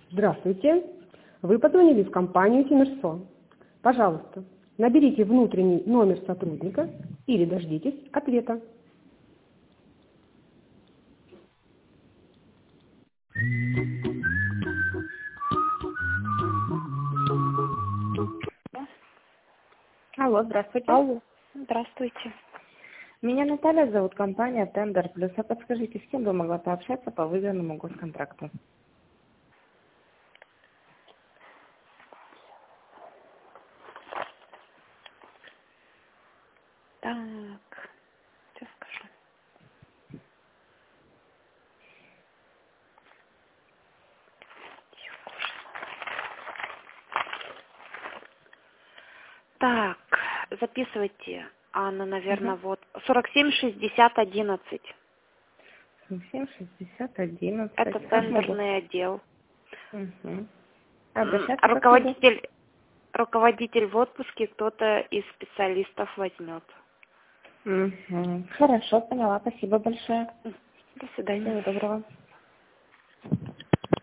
Здравствуйте. Вы позвонили в компанию Тимирсо. Пожалуйста, наберите внутренний номер сотрудника или дождитесь ответа. Алло, здравствуйте. Алло, здравствуйте. Меня Наталья зовут, компания Тендер Плюс. А подскажите, с кем бы могла пообщаться по выданному госконтракту? Так, сейчас скажу. Так, записывайте, Анна, наверное, вот 47 60 11. 7 60 11. Это тендерный отдел. Угу. Обращаться как могу? Руководитель в отпуске, кто-то из специалистов возьмет. Угу. Хорошо, поняла. Спасибо большое. До свидания. Всего доброго.